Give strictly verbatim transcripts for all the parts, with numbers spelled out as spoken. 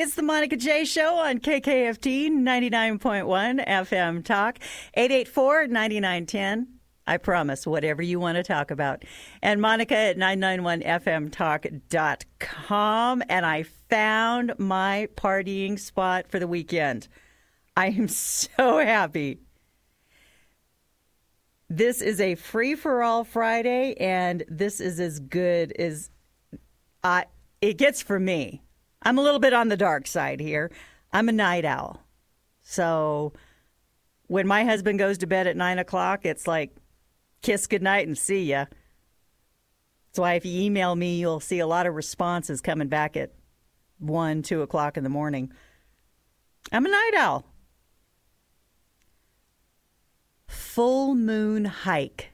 It's the Monica J. Show on K K F T ninety-nine point one F M Talk, eight eight four, nine nine one zero. I promise, whatever you want to talk about. And Monica at nine nine one F M talk dot com. And I found my partying spot for the weekend. I am so happy. This is a free-for-all Friday, and this is as good as I, it gets for me. I'm a little bit on the dark side here. I'm a night owl. So when my husband goes to bed at nine o'clock, it's like, kiss goodnight and see ya. That's why if you email me, you'll see a lot of responses coming back at one, two o'clock in the morning. I'm a night owl. Full moon hike.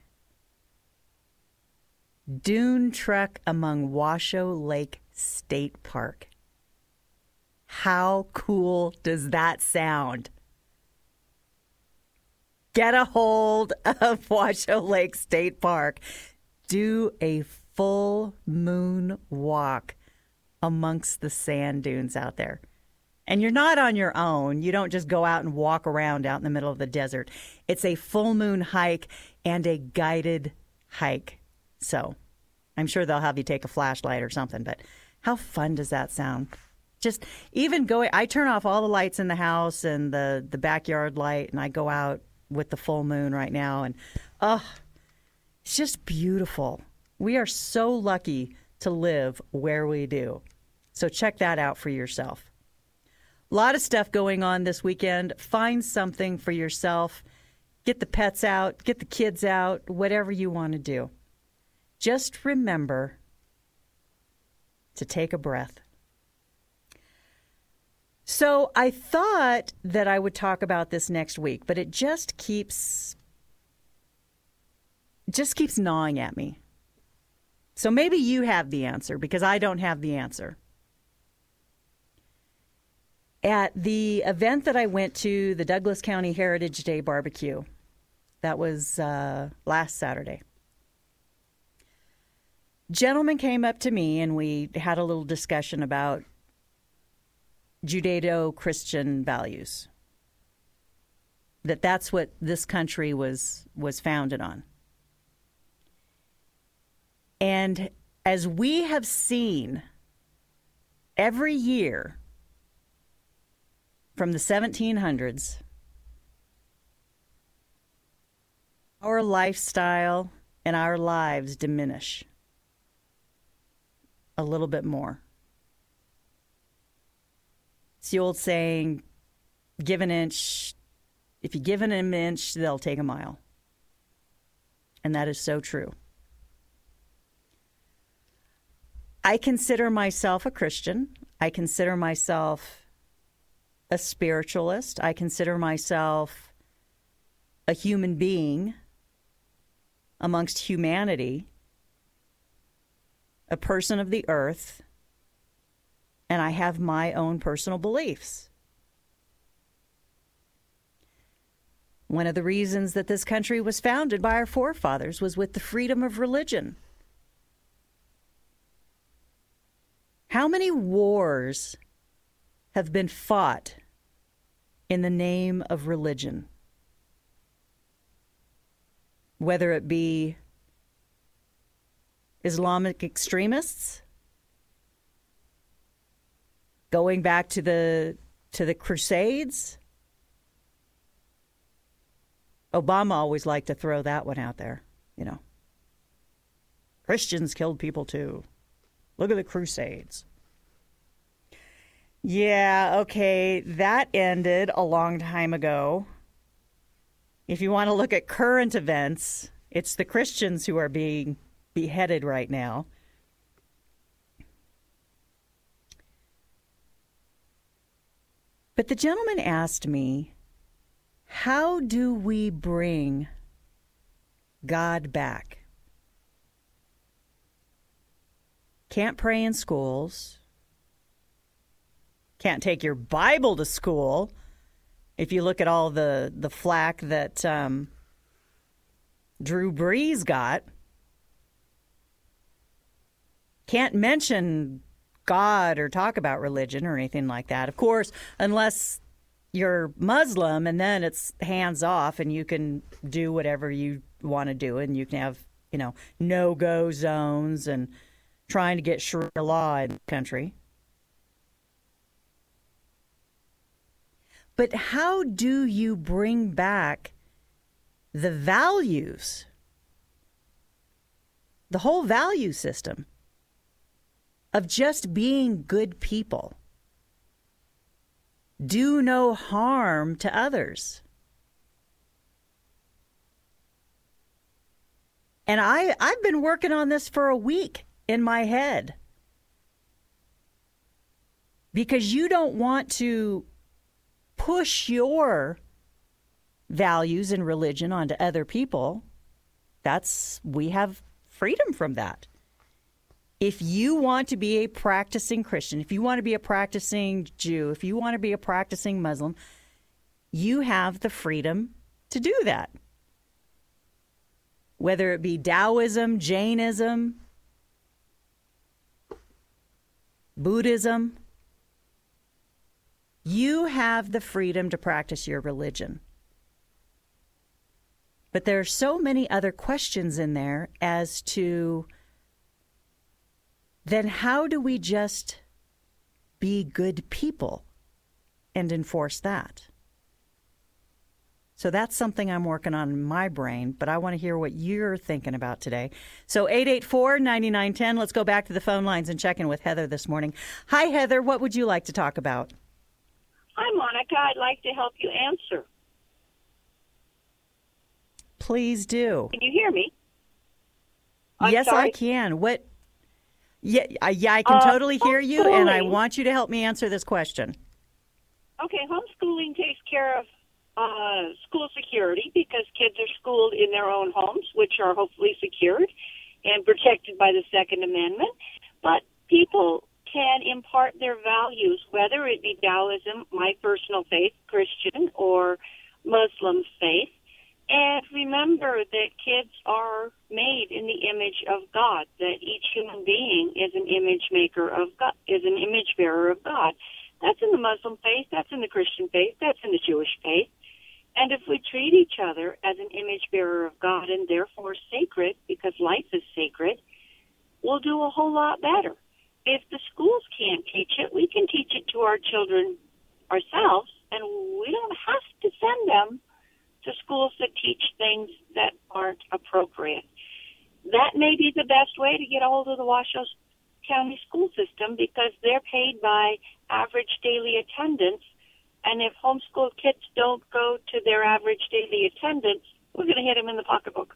Dune trek among Washoe Lake State Park. How cool does that sound? Get a hold of Washoe Lake State Park. Do a full moon walk amongst the sand dunes out there. And you're not on your own. You don't just go out and walk around out in the middle of the desert. It's a full moon hike and a guided hike. So I'm sure they'll have you take a flashlight or something, but how fun does that sound? Just even going, I turn off all the lights in the house and the, the backyard light, and I go out with the full moon right now. And, oh, it's just beautiful. We are so lucky to live where we do. So check that out for yourself. A lot of stuff going on this weekend. Find something for yourself. Get the pets out. Get the kids out. Whatever you want to do. Just remember to take a breath. So I thought that I would talk about this next week, but it just keeps just keeps gnawing at me. So maybe you have the answer, because I don't have the answer. At the event that I went to, the Douglas County Heritage Day Barbecue, that was uh, last Saturday. Gentleman came up to me and we had a little discussion about Judeo-Christian values. That that's what this country was was founded on. And as we have seen every year from the seventeen hundreds, our lifestyle and our lives diminish a little bit more. It's the old saying, give an inch. If you give an inch, they'll take a mile. And that is so true. I consider myself a Christian. I consider myself a spiritualist. I consider myself a human being amongst humanity, a person of the earth, and I have my own personal beliefs. One of the reasons that this country was founded by our forefathers was with the freedom of religion. How many wars have been fought in the name of religion? Whether it be Islamic extremists, going back to the to the Crusades. Obama always liked to throw that one out there, you know. Christians killed people too. Look at the Crusades. Yeah, okay, that ended a long time ago. If you want to look at current events, it's the Christians who are being beheaded right now. But the gentleman asked me, how do we bring God back? Can't pray in schools. Can't take your Bible to school. If you look at all the, the flack that um, Drew Brees got. Can't mention God or talk about religion or anything like that. Of course, unless you're Muslim, and then it's hands off and you can do whatever you want to do, and you can have, you know, no-go zones and trying to get Sharia law in the country. But how do you bring back the values, the whole value system of just being good people? Do no harm to others. And I, I've been working on this for a week in my head. Because you don't want to push your values and religion onto other people. That's, we have freedom from that. If you want to be a practicing Christian, if you want to be a practicing Jew, if you want to be a practicing Muslim, you have the freedom to do that. Whether it be Taoism, Jainism, Buddhism, you have the freedom to practice your religion. But there are so many other questions in there as to, then how do we just be good people and enforce that? So that's something I'm working on in my brain, but I want to hear what you're thinking about today. So eight eight four, nine nine one zero, let's go back to the phone lines and check in with Heather this morning. Hi, Heather. What would you like to talk about? Hi, Monica. I'd like to help you answer. Please do. Can you hear me? I'm yes, sorry? I can. What? Yeah, I- yeah, I can Uh, totally hear you, and I homeschooling. want you to help me answer this question. Okay, homeschooling takes care of uh, school security because kids are schooled in their own homes, which are hopefully secured and protected by the Second Amendment. But people can impart their values, whether it be Taoism, my personal faith, Christian, or Muslim faith. And remember that kids are made in the image of God, that each human being is an image maker of God, is an image bearer of God. That's in the Muslim faith, that's in the Christian faith, that's in the Jewish faith. And if we treat each other as an image bearer of God and therefore sacred, because life is sacred, we'll do a whole lot better. If the schools can't teach it, we can teach it to our children ourselves, and we don't have to send them to schools that teach things that aren't appropriate. That may be the best way to get a hold of the Washoe County school system because they're paid by average daily attendance, and if homeschooled kids don't go to their average daily attendance, we're going to hit them in the pocketbook.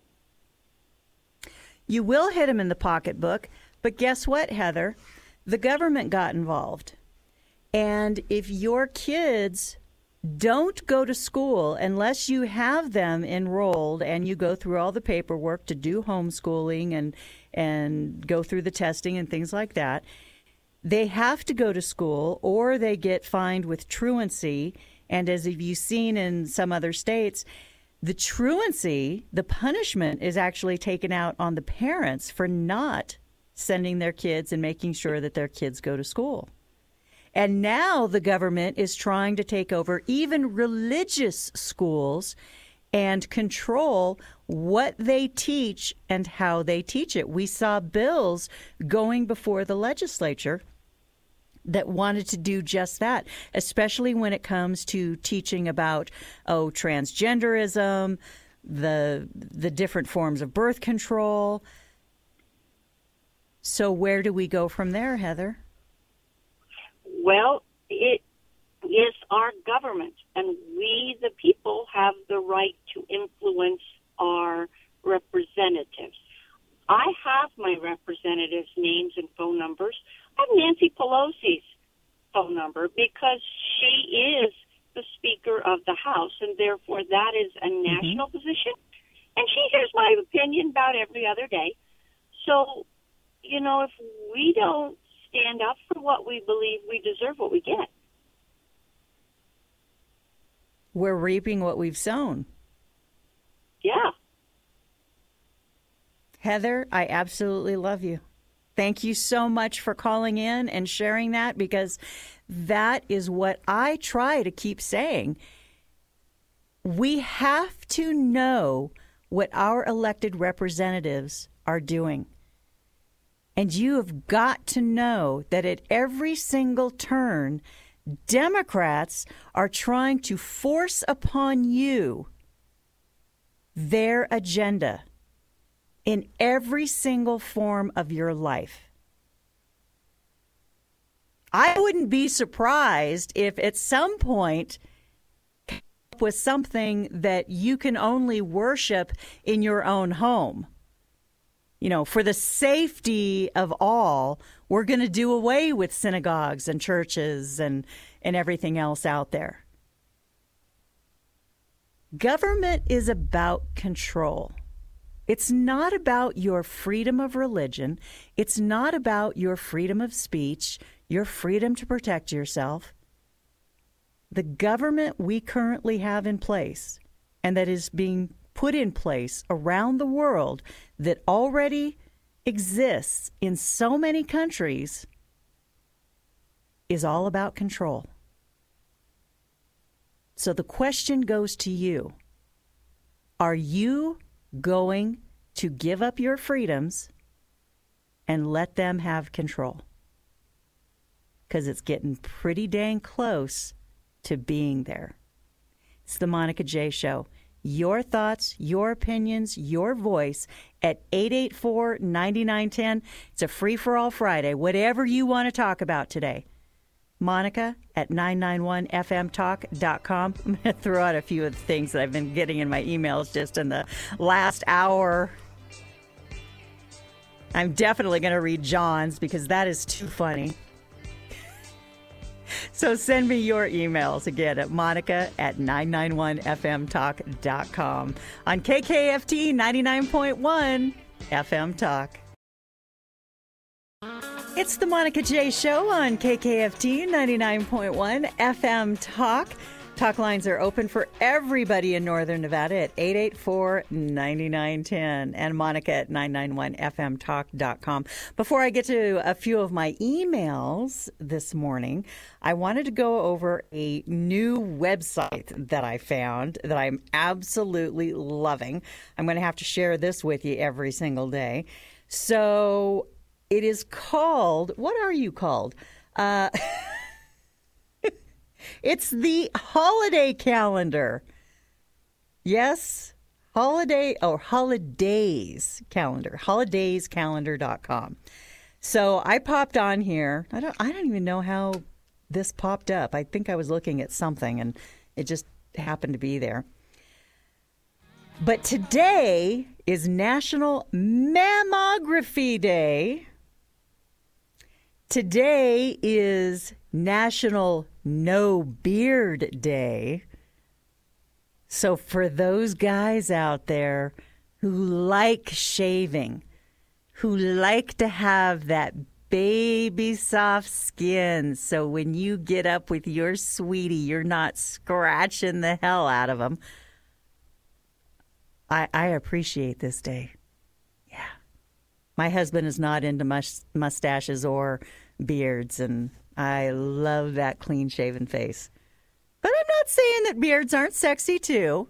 You will hit them in the pocketbook, but guess what, Heather? The government got involved. And if your kids don't go to school unless you have them enrolled and you go through all the paperwork to do homeschooling and and go through the testing and things like that, they have to go to school or they get fined with truancy. And as you've seen in some other states, the truancy, the punishment is actually taken out on the parents for not sending their kids and making sure that their kids go to school. And now the government is trying to take over even religious schools and control what they teach and how they teach it. We saw bills going before the legislature that wanted to do just that, especially when it comes to teaching about, oh, transgenderism, the the different forms of birth control. So where do we go from there, Heather? Well, it is our government, and we, the people, have the right to influence our representatives. I have my representatives' names and phone numbers. I have Nancy Pelosi's phone number because she is the Speaker of the House, and therefore that is a national mm-hmm. position. And she hears my opinion about every other day. So, you know, if we don't stand up for what we believe, we deserve what we get. We're reaping what we've sown. Yeah. Heather, I absolutely love you. Thank you so much for calling in and sharing that, because that is what I try to keep saying. We have to know what our elected representatives are doing. And you have got to know that at every single turn, Democrats are trying to force upon you their agenda in every single form of your life. I wouldn't be surprised if at some point come up with something that you can only worship in your own home. You know, for the safety of all, we're going to do away with synagogues and churches and, and everything else out there. Government is about control. It's not about your freedom of religion. It's not about your freedom of speech, your freedom to protect yourself. The government we currently have in place, and that is being put in place around the world, that already exists in so many countries, is all about control. So the question goes to you. Are you going to give up your freedoms and let them have control? Because it's getting pretty dang close to being there. It's the Monica J. Show. Your thoughts, your opinions, your voice at eight eight four, nine nine one zero. It's a free-for-all Friday. Whatever you want to talk about today. Monica at nine nine one f m talk dot com. I'm going to throw out a few of the things that I've been getting in my emails just in the last hour. I'm definitely going to read John's because that is too funny. So send me your emails again at Monica at nine nine one f m talk dot com on K K F T ninety-nine point one F M Talk. It's the Monica J. Show on K K F T ninety-nine point one F M Talk. Talk lines are open for everybody in Northern Nevada at eight eight four, nine nine one zero and Monica at nine nine one f m talk dot com. Before I get to a few of my emails this morning, I wanted to go over a new website that I found that I'm absolutely loving. I'm going to have to share this with you every single day. So it is called, what are you called? Uh It's the holiday calendar. Yes, holiday or holidays calendar, holidays calendar dot com. So I popped on here. I don't I don't even know how this popped up. I think I was looking at something and it just happened to be there. But today is National Mammography Day. Today is National No Beard Day. So for those guys out there who like shaving, who like to have that baby soft skin, so when you get up with your sweetie, you're not scratching the hell out of them, I, I appreciate this day. Yeah. My husband is not into mus- mustaches or beards, and I love that clean-shaven face. But I'm not saying that beards aren't sexy, too.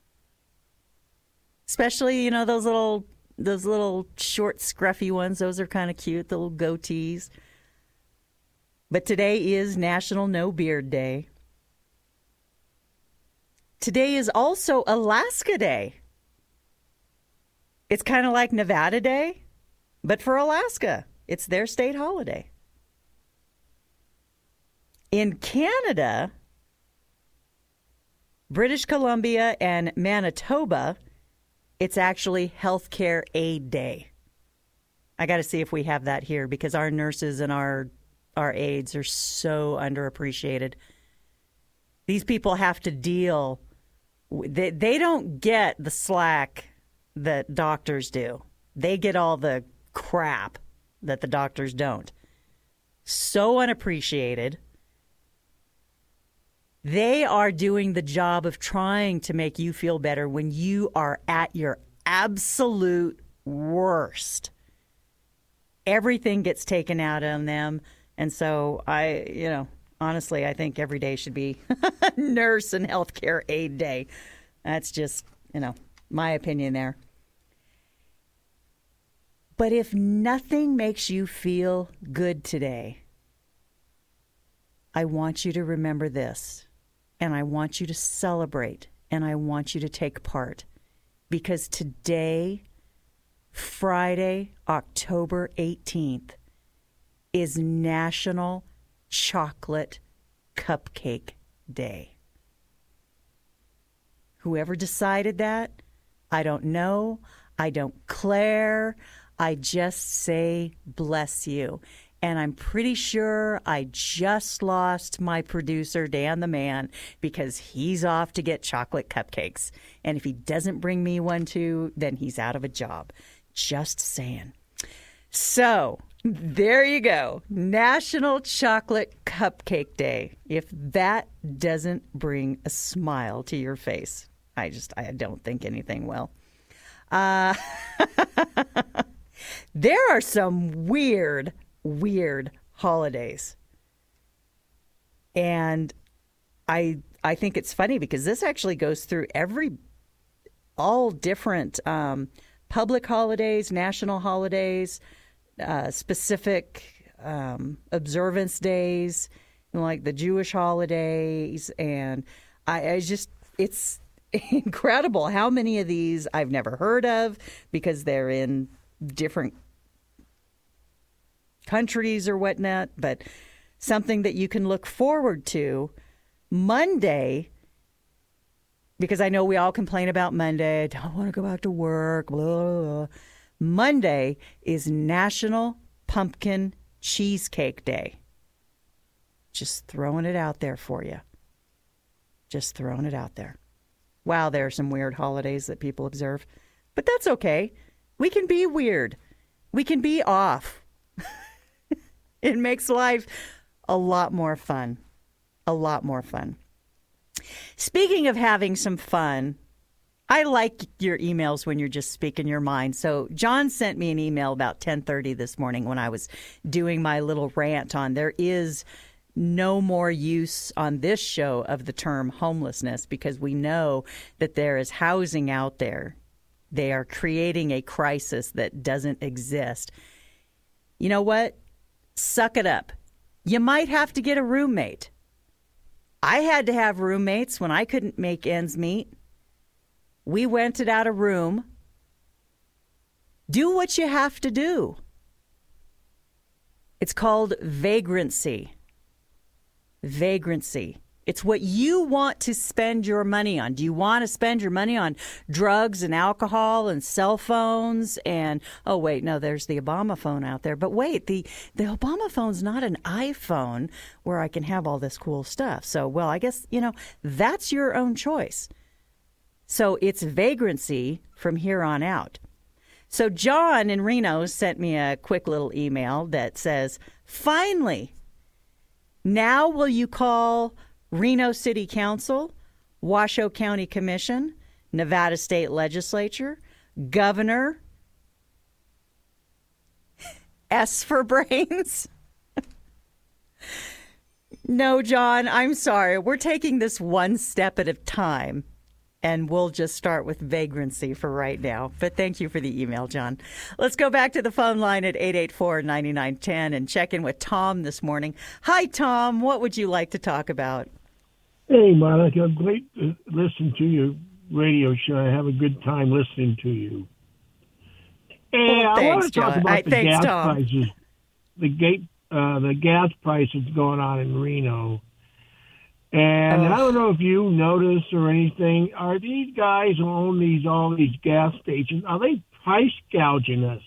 Especially, you know, those little those little short, scruffy ones. Those are kind of cute, the little goatees. But today is National No Beard Day. Today is also Alaska Day. It's kind of like Nevada Day, but for Alaska. It's their state holiday. In Canada, British Columbia, and Manitoba, it's actually Healthcare Aid Day. I got to see if we have that here because our nurses and our our aides are so underappreciated. These people have to deal. They, they don't get the slack that doctors do. They get all the crap that the doctors don't. So unappreciated. They are doing the job of trying to make you feel better when you are at your absolute worst. everything gets taken out on them. And so I, you know, honestly, I think every day should be nurse and healthcare aid day. That's just, you know, my opinion there. But if nothing makes you feel good today, I want you to remember this, and I want you to celebrate, and I want you to take part. Because today, Friday, October eighteenth, is National Chocolate Cupcake Day. Whoever decided that, I don't know. I don't care. I just say bless you. And I'm pretty sure I just lost my producer, Dan the Man, because he's off to get chocolate cupcakes. And if he doesn't bring me one too, then he's out of a job. Just saying. So there you go. National Chocolate Cupcake Day. If that doesn't bring a smile to your face, I just, I don't think anything will. Uh, there are some weird weird holidays. And I I think it's funny because this actually goes through every all different um, public holidays, national holidays, uh, specific um, observance days, you know, like the Jewish holidays. And I, I just, it's incredible how many of these I've never heard of because they're in different countries or whatnot, but something that you can look forward to. Monday, because I know we all complain about Monday, I don't want to go back to work, blah, blah, blah. Monday is National Pumpkin Cheesecake Day. Just throwing it out there for you. Just throwing it out there. Wow, there are some weird holidays that people observe, but that's okay. We can be weird. We can be off. It makes life a lot more fun. A lot more fun. Speaking of having some fun, I like your emails when you're just speaking your mind. So John sent me an email about ten thirty this morning when I was doing my little rant on there is no more use on this show of the term homelessness because we know that there is housing out there. They are creating a crisis that doesn't exist. You know what? Suck it up. You might have to get a roommate. I had to have roommates when I couldn't make ends meet. We rented out a room. Do what you have to do. It's called vagrancy. Vagrancy. It's what you want to spend your money on. Do you want to spend your money on drugs and alcohol and cell phones? And, oh, wait, no, there's the Obama phone out there. But wait, the, the Obama phone's not an iPhone where I can have all this cool stuff. So, well, I guess, you know, that's your own choice. So it's vagrancy from here on out. So John in Reno sent me a quick little email that says, finally, now will you call Reno City Council, Washoe County Commission, Nevada State Legislature, Governor, S for brains? No, John, I'm sorry. We're taking this one step at a time, and we'll just start with vagrancy for right now. But thank you for the email, John. Let's go back to the phone line at eight eight four, nine nine one zero and check in with Tom this morning. Hi, Tom. What would you like to talk about? Hey, Monica, great to listen to your radio show. I have a good time listening to you. And well, I thanks, want to talk John. about I, the thanks, gas Tom. prices. The gate, uh, the gas prices going on in Reno. And oh. I don't know if you noticed or anything. Are these guys who own these all these gas stations? Are they price gouging us?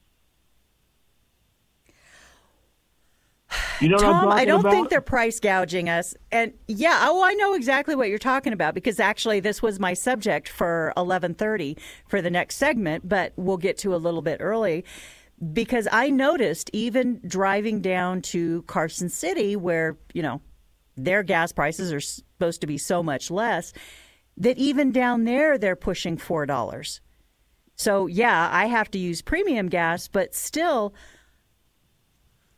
You know Tom, what I'm I don't about? think they're price gouging us. And yeah, oh, I know exactly what you're talking about because actually this was my subject for eleven thirty for the next segment, but we'll get to a little bit early because I noticed even driving down to Carson City where, you know, their gas prices are supposed to be so much less that even down there they're pushing four dollars. So, yeah, I have to use premium gas, but still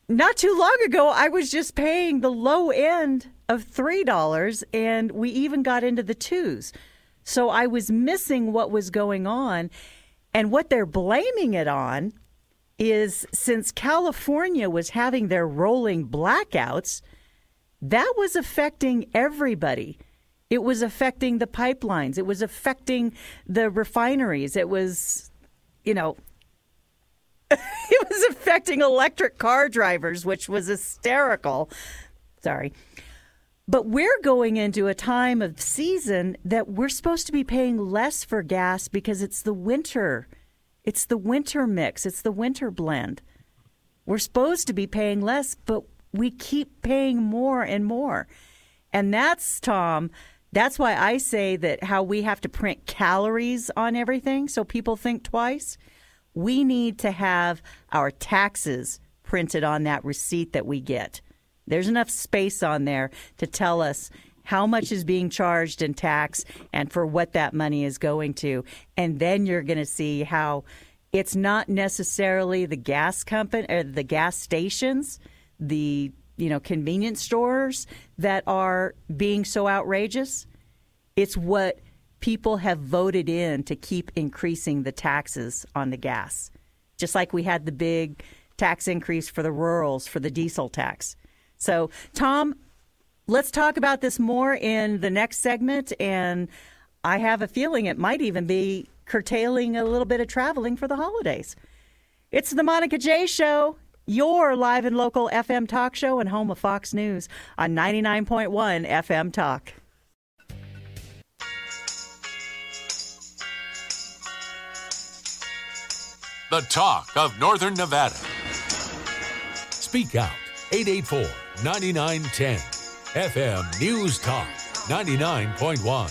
not too long ago, I was just paying the low end of three dollars, and we even got into the twos. So I was missing what was going on. And what they're blaming it on is since California was having their rolling blackouts, that was affecting everybody. It was affecting the pipelines. It was affecting the refineries. It was, you know, it was affecting electric car drivers, which was hysterical. Sorry. But we're going into a time of season that we're supposed to be paying less for gas because it's the winter. It's the winter mix. It's the winter blend. We're supposed to be paying less, but we keep paying more and more. And that's, Tom, that's why I say that how we have to print calories on everything so people think twice. We need to have our taxes printed on that receipt that we get. There's enough space on there to tell us how much is being charged in tax and for what that money is going to. And then you're going to see how it's not necessarily the gas company or the gas stations, the, you know, convenience stores that are being so outrageous. It's what people have voted in to keep increasing the taxes on the gas. Just like we had the big tax increase for the rurals for the diesel tax. So, Tom, let's talk about this more in the next segment, and I have a feeling it might even be curtailing a little bit of traveling for the holidays. It's the Monica J. Show, your live and local F M talk show and home of Fox News on ninety-nine point one F M Talk. The talk of Northern Nevada. Speak out. eight eight four, nine nine one zero. F M News Talk ninety-nine point one.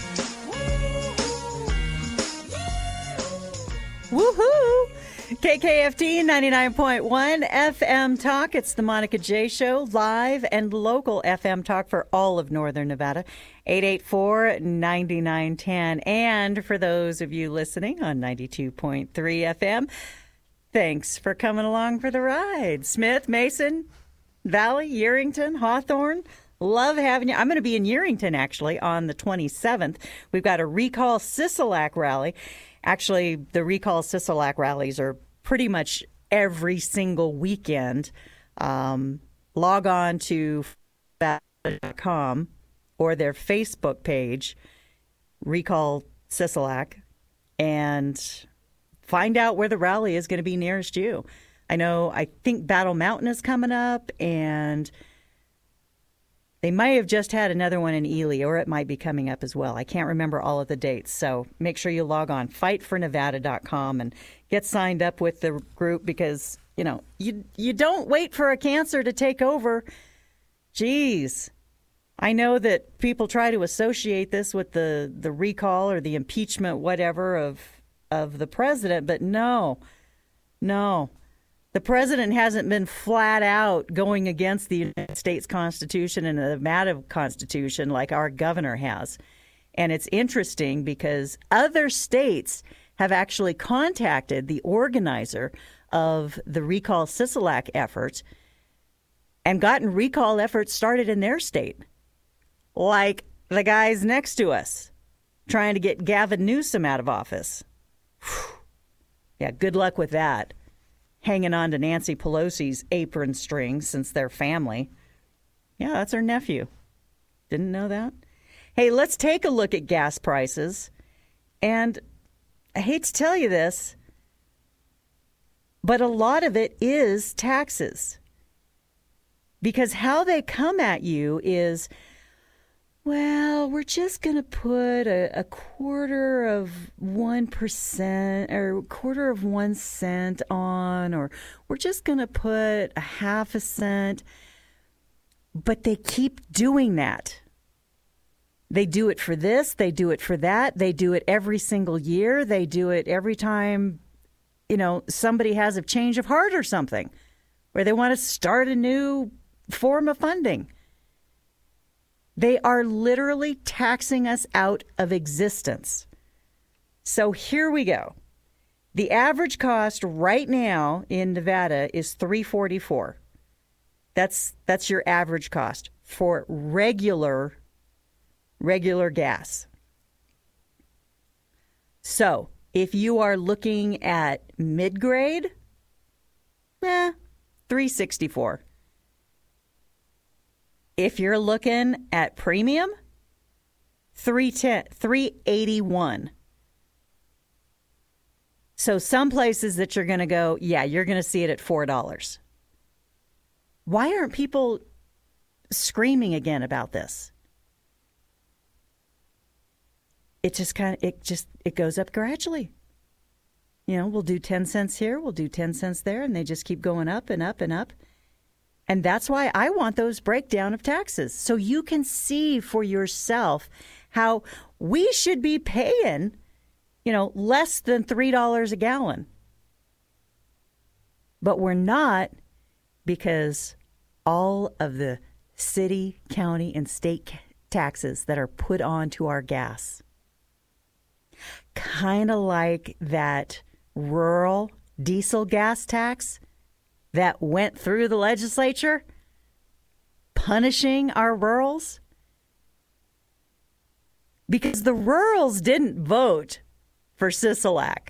Woohoo! K K F T ninety-nine point one F M Talk. It's the Monica J. Show, live and local F M Talk for all of Northern Nevada. eight eight four, nine nine one zero. And for those of you listening on ninety-two point three F M, thanks for coming along for the ride. Smith, Mason, Valley, Yerington, Hawthorne, love having you. I'm going to be in Yerington, actually, on the twenty-seventh. We've got a Recall Sisolak rally. Actually, the Recall Sisolak rallies are pretty much every single weekend. Um, log on to Nevada dot com or their Facebook page, Recall Sisolak, and find out where the rally is going to be nearest you. I know, I think Battle Mountain is coming up, and they might have just had another one in Ely, or it might be coming up as well. I can't remember all of the dates, so make sure you log on, fight for Nevada dot com, and get signed up with the group because, you know, you you don't wait for a cancer to take over. Jeez. I know that people try to associate this with the, the recall or the impeachment, whatever, of of the president, but no, no. The president hasn't been flat out going against the United States Constitution and the Nevada Constitution like our governor has. And it's interesting because other states have actually contacted the organizer of the Recall Sisolak effort and gotten recall efforts started in their state. Like the guys next to us trying to get Gavin Newsom out of office. Whew. Yeah, good luck with that. Hanging on to Nancy Pelosi's apron string since they're family. Yeah, that's her nephew. Didn't know that? Hey, let's take a look at gas prices. And I hate to tell you this, but a lot of it is taxes. Because how they come at you is, well, we're just going to put a, a quarter of one percent or a quarter of one cent on, or we're just going to put a half a cent. But they keep doing that. They do it for this. They do it for that. They do it every single year. They do it every time, you know, somebody has a change of heart or something, where they want to start a new form of funding. They are literally taxing us out of existence. So here we go. The average cost right now in Nevada is three forty-four. That's that's your average cost for regular regular gas. So, if you are looking at mid-grade, eh, three sixty-four. If you're looking at premium, three ten, three eighty-one. So some places that you're going to go, yeah, you're going to see it at four dollars. Why aren't people screaming again about this? It just kind of, it just, it goes up gradually. You know, we'll do ten cents here, we'll do ten cents there, and they just keep going up and up and up. And that's why I want those breakdown of taxes, so you can see for yourself how we should be paying, you know, less than three dollars a gallon. But we're not, because all of the city, county, and state taxes that are put onto our gas, kind of like that rural diesel gas tax that went through the legislature, punishing our rurals. Because the rurals didn't vote for Sisolak.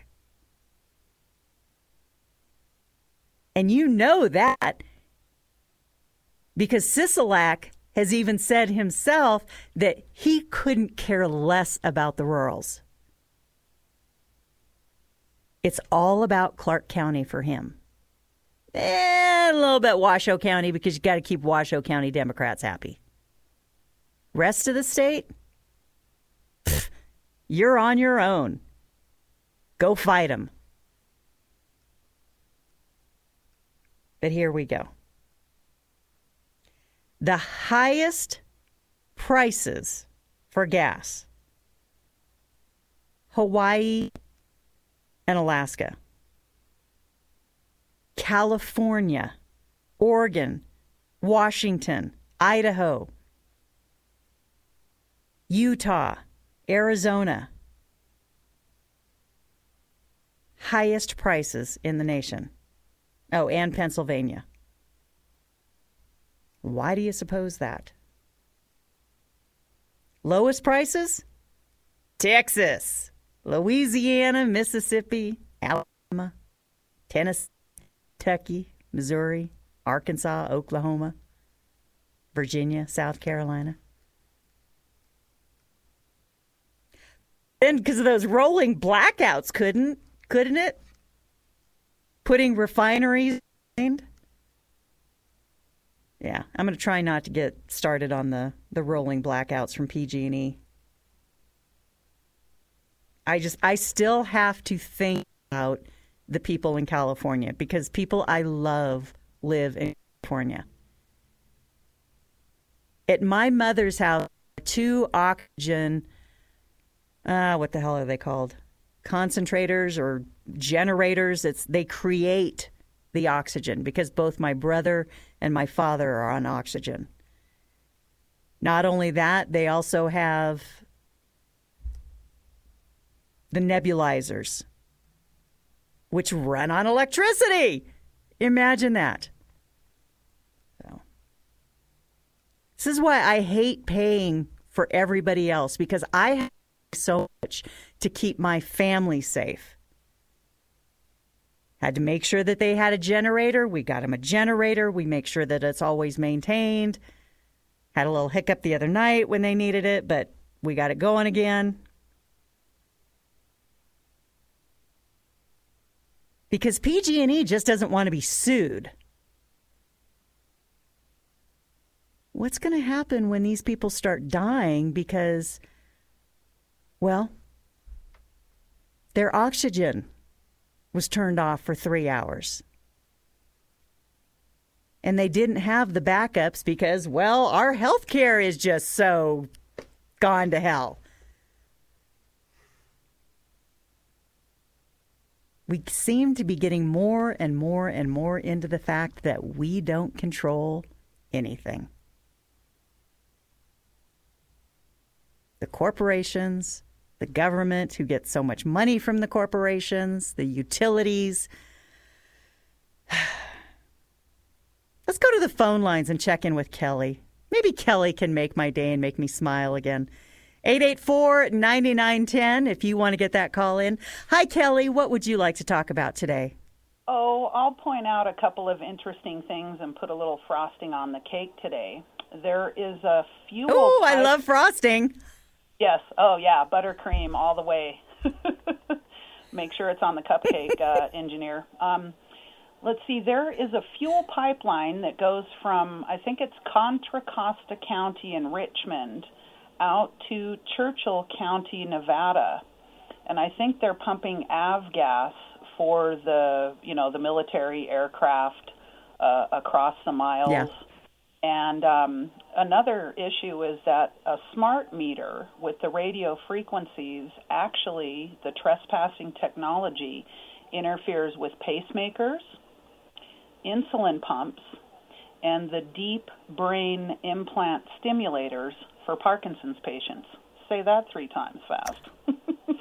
And you know that because Sisolak has even said himself that he couldn't care less about the rurals. It's all about Clark County for him. And a little bit Washoe County, because you got to keep Washoe County Democrats happy. Rest of the state, pff, you're on your own. Go fight them. But here we go. The highest prices for gas, Hawaii and Alaska. California, Oregon, Washington, Idaho, Utah, Arizona. Highest prices in the nation. Oh, and Pennsylvania. Why do you suppose that? Lowest prices? Texas, Louisiana, Mississippi, Alabama, Tennessee, Kentucky, Missouri, Arkansas, Oklahoma, Virginia, South Carolina. And because of those rolling blackouts, couldn't, couldn't it? Putting refineries in? Yeah, I'm going to try not to get started on the, the rolling blackouts from P G and E. I just, I still have to think about the people in California, because people I love live in California. At my mother's house, two oxygen, uh, what the hell are they called? Concentrators or generators. It's they create the oxygen, because both my brother and my father are on oxygen. Not only that, they also have the nebulizers, which run on electricity. Imagine that. So, this is why I hate paying for everybody else, because I have so much to keep my family safe. Had to make sure that they had a generator. We got them a generator. We make sure that it's always maintained. Had a little hiccup the other night when they needed it, but we got it going again. Because P G and E just doesn't want to be sued. What's going to happen when these people start dying because, well, their oxygen was turned off for three hours. And they didn't have the backups because, well, our health care is just so gone to hell. We seem to be getting more and more and more into the fact that we don't control anything. The corporations, the government who gets so much money from the corporations, the utilities. Let's go to the phone lines and check in with Kelly. Maybe Kelly can make my day and make me smile again. eight eight four, nine nine one zero if you want to get that call in. Hi, Kelly. What would you like to talk about today? Oh, I'll point out a couple of interesting things and put a little frosting on the cake today. There is a fuel Oh, I pipe- love frosting. Yes. Oh, yeah. Buttercream all the way. Make sure it's on the cupcake, uh, engineer. Um, let's see. There is a fuel pipeline that goes from, I think it's Contra Costa County in Richmond, out to Churchill County, Nevada. And I think they're pumping avgas for the, you know, the military aircraft uh, across the miles. Yeah. And um, another issue is that a smart meter with the radio frequencies, actually the trespassing technology interferes with pacemakers, insulin pumps, and the deep brain implant stimulators for Parkinson's patients. Say that three times fast.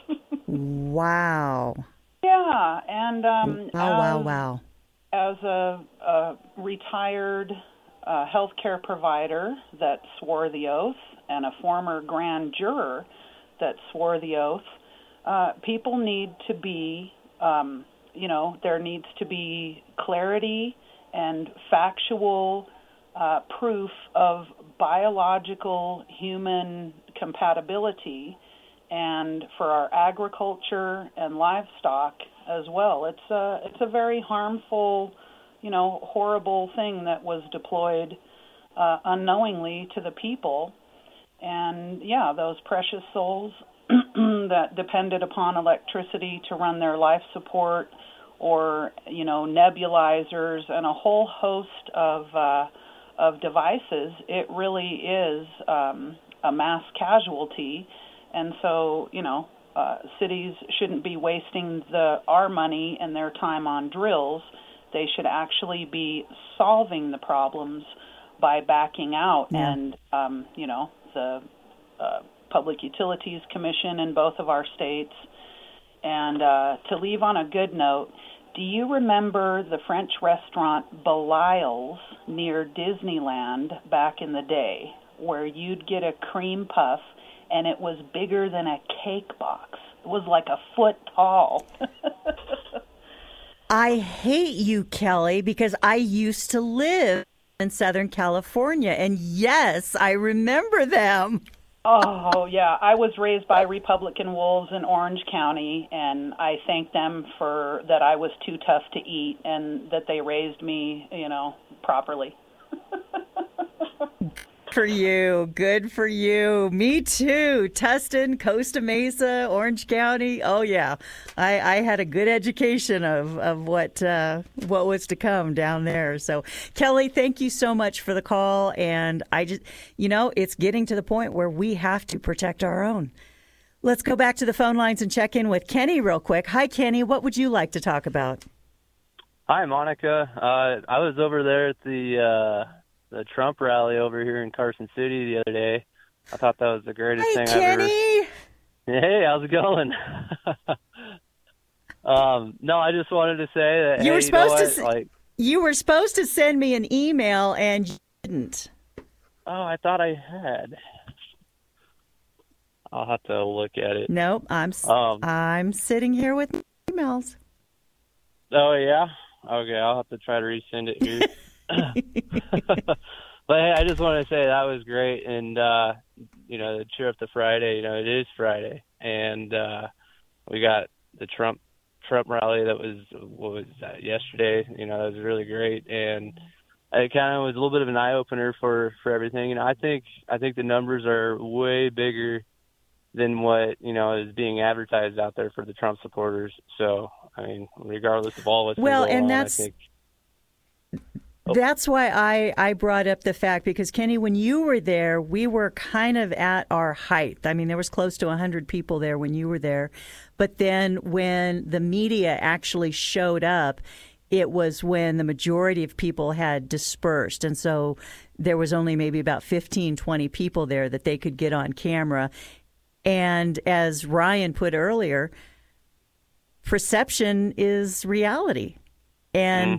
Wow. Yeah, and um, Wow, wow, as, wow. as a, a retired uh, healthcare provider that swore the oath and a former grand juror that swore the oath, uh, people need to be, um, you know, there needs to be clarity and factual uh, proof of biological human compatibility, and for our agriculture and livestock as well. It's a, it's a very harmful, you know, horrible thing that was deployed uh, unknowingly to the people. And, yeah, those precious souls that depended upon electricity to run their life support, or, you know, nebulizers and a whole host of uh, of devices, it really is um, a mass casualty. And so, you know, uh, cities shouldn't be wasting the our money and their time on drills. They should actually be solving the problems by backing out. Yeah. And, um, you know, the uh, Public Utilities Commission in both of our states. And uh, to leave on a good note, do you remember the French restaurant Belial's near Disneyland back in the day, where you'd get a cream puff and it was bigger than a cake box? It was like a foot tall. I hate you, Kelly, because I used to live in Southern California, and yes, I remember them. Oh, yeah. I was raised by Republican wolves in Orange County, and I thank them for that I was too tough to eat and that they raised me, you know, properly. For you. Good for you. Me too. Tustin, Costa Mesa, Orange County. Oh, yeah. I, I had a good education of, of what uh, what was to come down there. So, Kelly, thank you so much for the call. And I just, you know, it's getting to the point where we have to protect our own. Let's go back to the phone lines and check in with Kenny real quick. Hi, Kenny. What would you like to talk about? Hi, Monica. Uh, I was over there at the... Uh... the Trump rally over here in Carson City the other day. I thought that was the greatest Hey, thing Kenny. I've ever. Hey, how's it going? um, no, I just wanted to say that You hey, were supposed you know to what? s- like. You were supposed to send me an email and you didn't. Oh, I thought I had. I'll have to look at it. Nope, I'm s Um, I'm sitting here with emails. Oh yeah. Okay, I'll have to try to resend it here. But hey, I just want to say that was great, and uh, you know, to cheer up the Friday. You know, it is Friday, and uh, we got the Trump Trump rally that was what was that, yesterday. You know, that was really great, and it kind of was a little bit of an eye opener for for everything. And I think I think the numbers are way bigger than what you know is being advertised out there for the Trump supporters. So I mean, regardless of all what's been Well, going and on, that's I think. That's why I, I brought up the fact, because, Kenny, when you were there, we were kind of at our height. I mean, there was close to one hundred people there when you were there. But then when the media actually showed up, it was when the majority of people had dispersed. And so there was only maybe about fifteen, twenty people there that they could get on camera. And as Ryan put earlier, perception is reality. And... Mm-hmm.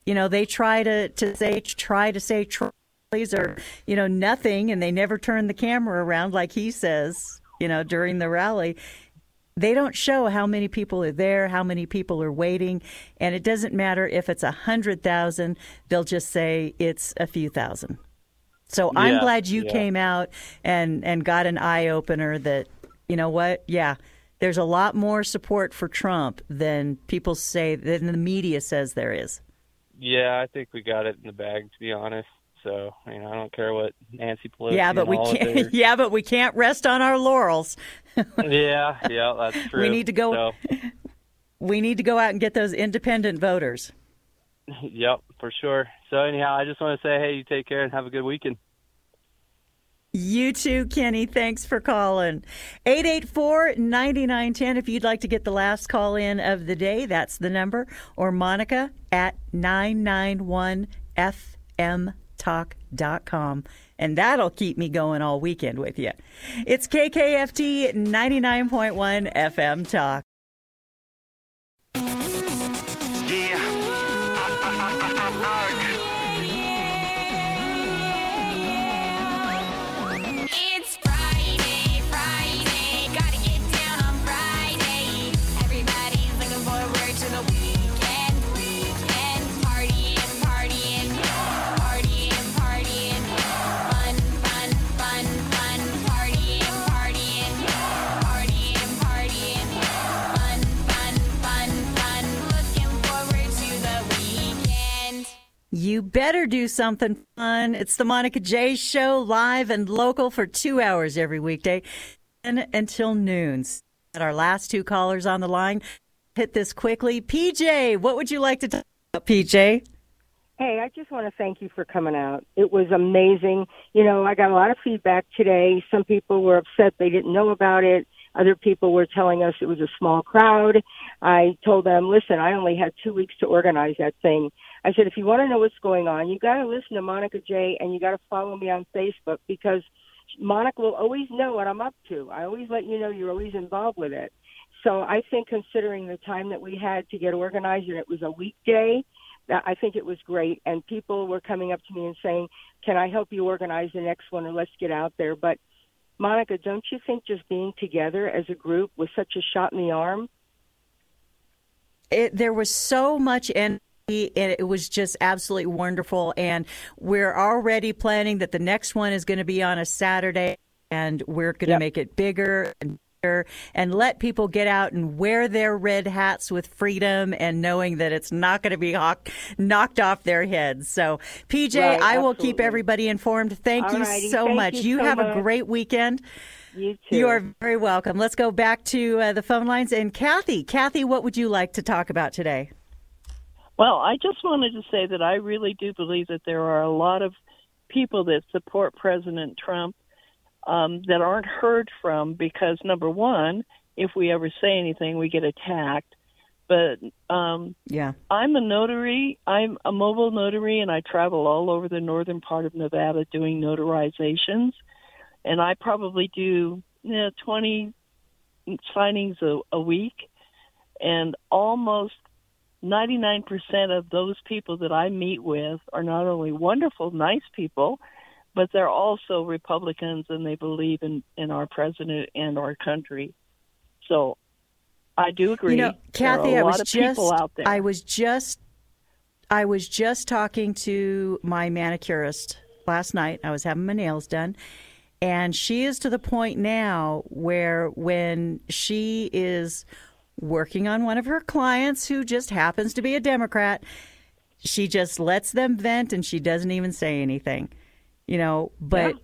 you know, they try to, to say, try to say trolleys or, you know, nothing, and they never turn the camera around like he says, you know, during the rally. They don't show how many people are there, how many people are waiting, and it doesn't matter if it's a hundred thousand. They'll just say it's a few thousand. So yeah, I'm glad you yeah. came out and, and got an eye opener that, you know what, yeah, there's a lot more support for Trump than people say, than the media says there is. Yeah, I think we got it in the bag, to be honest. So, you know, I don't care what Nancy Pelosi. Yeah, but we can't. Yeah, but we can't rest on our laurels. yeah, yeah, that's true. We need to go. So. We need to go out and get those independent voters. Yep, for sure. So anyhow, I just want to say, hey, you take care and have a good weekend. You too, Kenny. Thanks for calling. eight eight four, nine nine one zero if you'd like to get the last call in of the day. That's the number. Or Monica at nine nine one F M talk dot com, and that'll keep me going all weekend with you. It's K K F T ninety-nine point one F M Talk. It's Friday, Friday, gotta get down on Friday. Everybody's looking forward to the weekend, weekend, partying, partying, partying, partying, fun, fun, fun, fun, partying, partying, partying, partying, fun, fun, fun, fun, looking forward to the weekend. You better do something fun. It's the Monica J Show, live and local for two hours every weekday and until noon. At our last two callers on the line, hit this quickly. P J, what would you like to talk about, P J? Hey, I just want to thank you for coming out. It was amazing. You know, I got a lot of feedback today. Some people were upset they didn't know about it. Other people were telling us it was a small crowd. I told them, listen, I only had two weeks to organize that thing. I said, if you want to know what's going on, you got to listen to Monica J, and you got to follow me on Facebook, because Monica will always know what I'm up to. I always let you know you're always involved with it. So I think, considering the time that we had to get organized, and it was a weekday, that I think it was great. And people were coming up to me and saying, can I help you organize the next one, or let's get out there. But Monica, don't you think just being together as a group was such a shot in the arm? It, there was so much energy, and it was just absolutely wonderful. And we're already planning that the next one is going to be on a Saturday, and we're going to yep. make it bigger and bigger and let people get out and wear their red hats with freedom and knowing that it's not going to be hawk, knocked off their heads. So, P J, right, I will absolutely. keep everybody informed. Thank All you righty. so Thank much. You, you so have much. a great weekend. You too. You are very welcome. Let's go back to uh, the phone lines. And Kathy, Kathy, what would you like to talk about today? Well, I just wanted to say that I really do believe that there are a lot of people that support President Trump um, that aren't heard from because, number one, if we ever say anything, we get attacked. But um, yeah, I'm a notary. I'm a mobile notary, and I travel all over the northern part of Nevada doing notarizations. And I probably do you know, twenty signings a, a week, and almost ninety-nine percent of those people that I meet with are not only wonderful, nice people, but they're also Republicans, and they believe in, in our president and our country. So I do agree. You know, Kathy, there are a I was lot of just, people out there. I was just, I was just talking to my manicurist last night. I was having my nails done. And she is to the point now where when she is working on one of her clients who just happens to be a Democrat, she just lets them vent and she doesn't even say anything, you know, but yeah.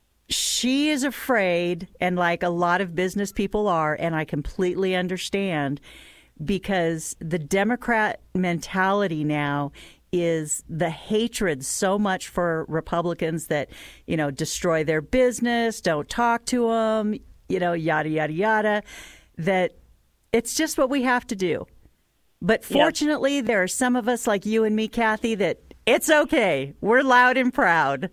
She is afraid, and like a lot of business people are, and I completely understand, because the Democrat mentality now is the hatred so much for Republicans that, you know, destroy their business, don't talk to them, you know, yada, yada, yada, that it's just what we have to do. But fortunately, yep. there are some of us like you and me, Kathy, that it's okay. We're loud and proud.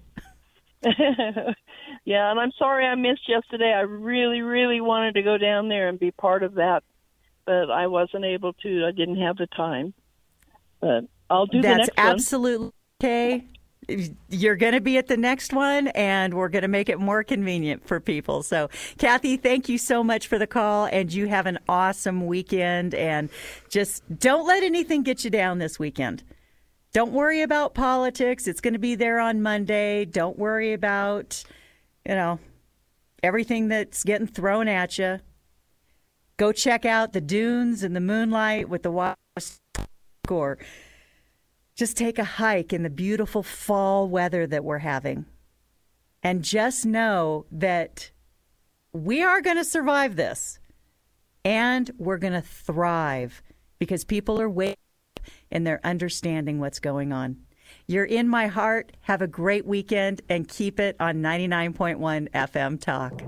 Yeah, and I'm sorry I missed yesterday. I really, really wanted to go down there and be part of that, but I wasn't able to. I didn't have the time. But I'll do That's the next one. absolutely okay. You're going to be at the next one, and we're going to make it more convenient for people. So, Kathy, thank you so much for the call, and you have an awesome weekend. And just don't let anything get you down this weekend. Don't worry about politics. It's going to be there on Monday. Don't worry about, you know, everything that's getting thrown at you. Go check out the dunes and the moonlight with the water. Or just take a hike in the beautiful fall weather that we're having. And just know that we are going to survive this. And we're going to thrive because people are waking up and they're understanding what's going on. You're in my heart. Have a great weekend and keep it on ninety-nine point one F M Talk.